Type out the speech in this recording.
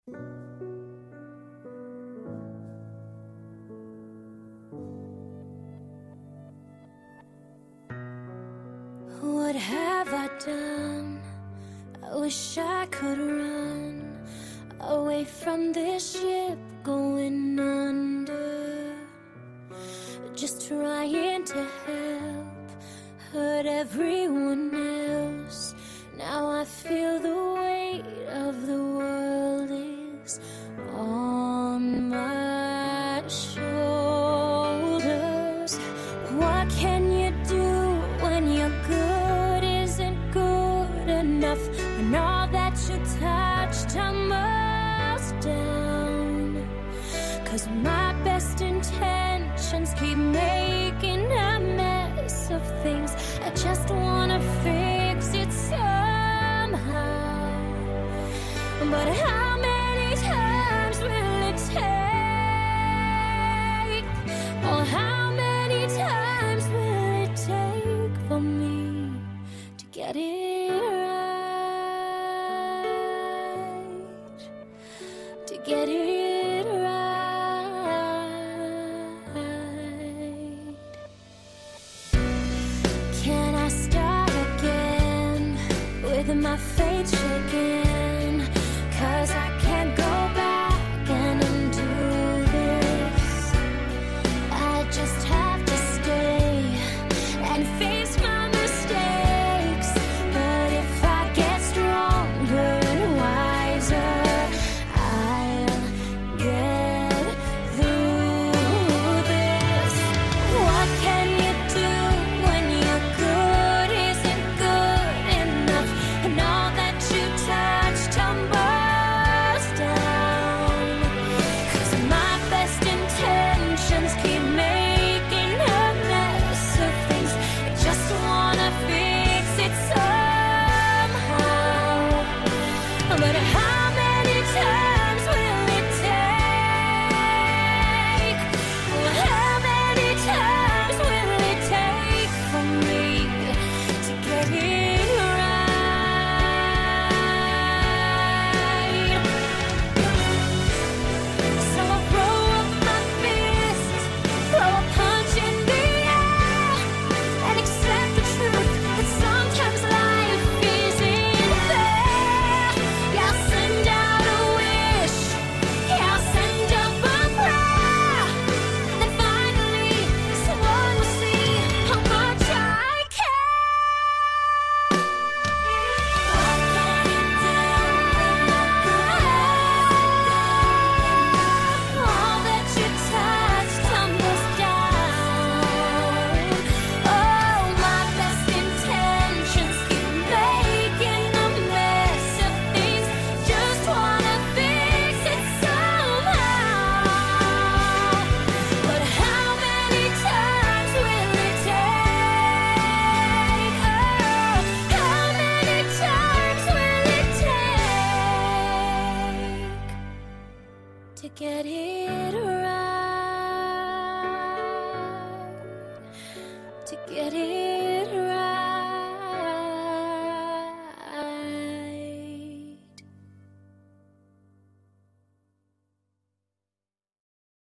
What have I done? I wish I could run away from this ship going under. Just trying to help, hurt everyone else. Now I feel the weight of the world is on my shoulders. What can you do when your good isn't good enough? When all that you touch tumbles down? 'Cause my best intentions keep making a mess of things. I just wanna fix it somehow. But how many times will it take? Or how many times will it take for me to get it right? To get it right. Can I start again with my faith shaking? 'Cause I can't go back and undo this. I just have to stay and face my mistakes. But if I get stronger and wiser, I'll get through this. What can you do when your good isn't good enough? And all that you touch tumbles down? 'Cause my best intentions keep making a mess of things. I just wanna fix it somehow. But how many times will it take? How many times will it take for me to get it right? So I throw up my fist, throw a punch in the air, and accept the truth that sometimes life isn't fair. Yeah, I'll send out a wish, yeah, I'll send up a prayer. Then finally someone will see how much I care. What can you do when your good all that you touch tumbles down? Oh, my best intentions keep making a mess of things. Just wanna fix it somehow. But how many times will it take? Oh, how many times will it take to get it right? To get it